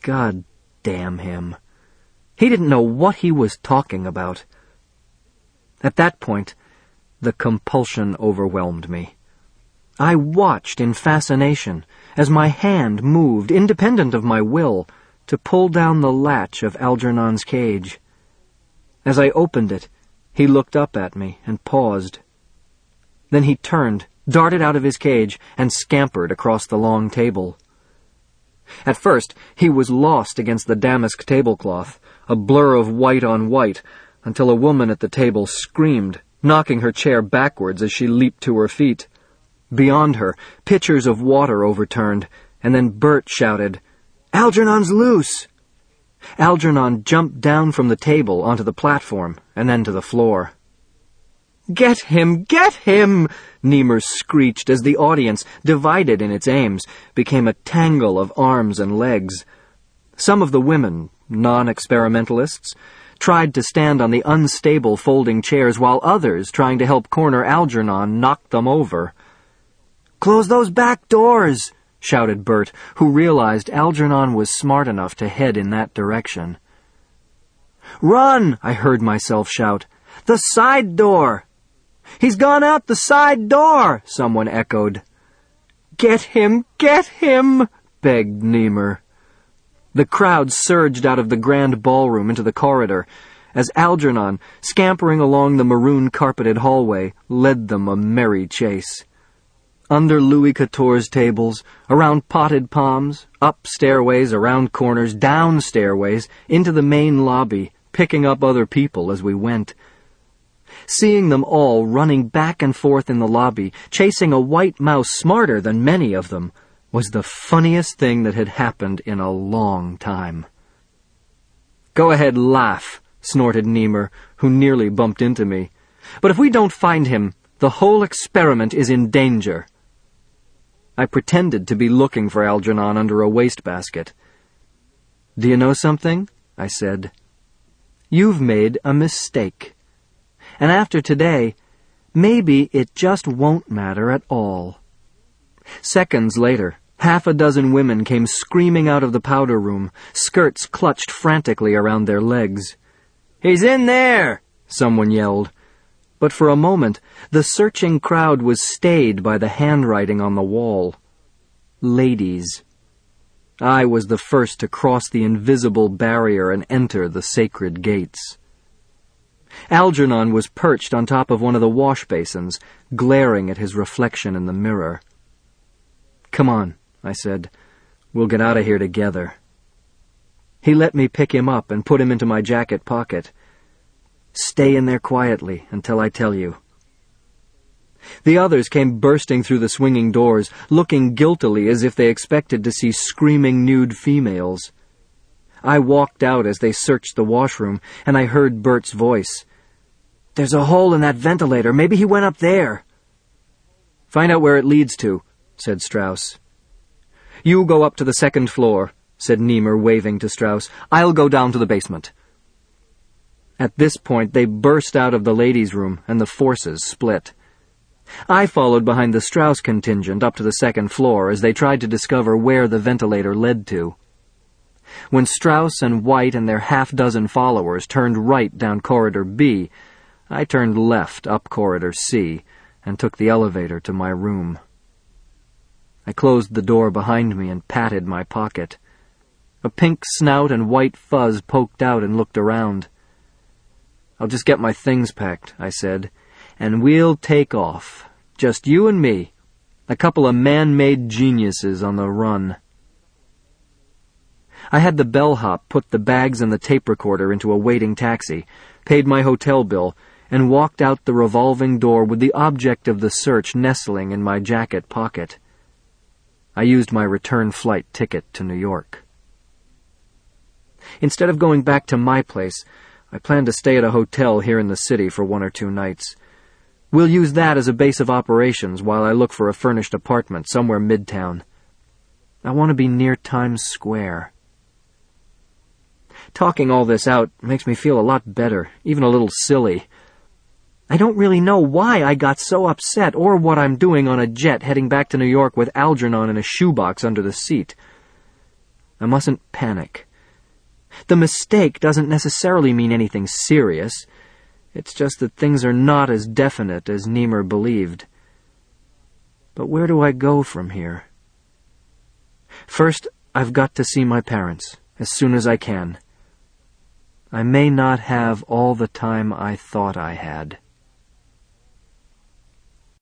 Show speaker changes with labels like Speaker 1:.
Speaker 1: God damn him. He didn't know what he was talking about. At that point, the compulsion overwhelmed me. I watched in fascination as my hand moved, independent of my will, to pull down the latch of Algernon's cage. As I opened it, he looked up at me and paused. Then he turned, darted out of his cage, and scampered across the long table. At first, he was lost against the damask tablecloth, a blur of white on white, until a woman at the table screamed, knocking her chair backwards as she leaped to her feet. Beyond her, pitchers of water overturned, and then Bert shouted, "Algernon's loose!" Algernon jumped down from the table onto the platform, and then to the floor. "Get him! Get him!" Niemer screeched as the audience, divided in its aims, became a tangle of arms and legs. Some of the women, non-experimentalists, tried to stand on the unstable folding chairs, while others, trying to help corner Algernon, knocked them over. "Close those back doors!" shouted Bert, who realized Algernon was smart enough to head in that direction. "Run!" I heard myself shout. "The side door!" "He's gone out the side door!" someone echoed. "Get him! Get him!" begged Niemer. The crowd surged out of the grand ballroom into the corridor, as Algernon, scampering along the maroon-carpeted hallway, led them a merry chase. Under Louis XIV's tables, around potted palms, up stairways, around corners, down stairways, into the main lobby, picking up other people as we went. Seeing them all running back and forth in the lobby, chasing a white mouse smarter than many of them, was the funniest thing that had happened in a long time. "Go ahead, laugh," snorted Niemer, who nearly bumped into me. "But if we don't find him, the whole experiment is in danger." I pretended to be looking for Algernon under a wastebasket. "Do you know something?" I said. "You've made a mistake. And after today, maybe it just won't matter at all." Seconds later, half a dozen women came screaming out of the powder room, skirts clutched frantically around their legs. "He's in there!" someone yelled. But for a moment, the searching crowd was stayed by the handwriting on the wall. Ladies. I was the first to cross the invisible barrier and enter the sacred gates. Algernon was perched on top of one of the wash basins, glaring at his reflection in the mirror. "Come on," I said. "We'll get out of here together." He let me pick him up and put him into my jacket pocket. "Stay in there quietly until I tell you." The others came bursting through the swinging doors, looking guiltily as if they expected to see screaming nude females. I walked out as they searched the washroom, and I heard Bert's voice. "There's a hole in that ventilator. Maybe he went up there." "Find out where it leads to," said Strauss. "You go up to the second floor," said Niemer, waving to Strauss. "I'll go down to the basement." At this point, they burst out of the ladies' room, and the forces split. I followed behind the Strauss contingent up to the second floor as they tried to discover where the ventilator led to. When Strauss and White and their half-dozen followers turned right down Corridor B, I turned left up Corridor C and took the elevator to my room. I closed the door behind me and patted my pocket. A pink snout and white fuzz poked out and looked around. "I'll just get my things packed," I said, "and we'll take off. Just you and me. A couple of man-made geniuses on the run." I had the bellhop put the bags and the tape recorder into a waiting taxi, paid my hotel bill, and walked out the revolving door with the object of the search nestling in my jacket pocket. I used my return flight ticket to New York. Instead of going back to my place, I plan to stay at a hotel here in the city for 1 or 2 nights. We'll use that as a base of operations while I look for a furnished apartment somewhere midtown. I want to be near Times Square. Talking all this out makes me feel a lot better, even a little silly. I don't really know why I got so upset or what I'm doing on a jet heading back to New York with Algernon in a shoebox under the seat. I mustn't panic. The mistake doesn't necessarily mean anything serious. It's just that things are not as definite as Niemer believed. But where do I go from here? First, I've got to see my parents as soon as I can. I may not have all the time I thought I had.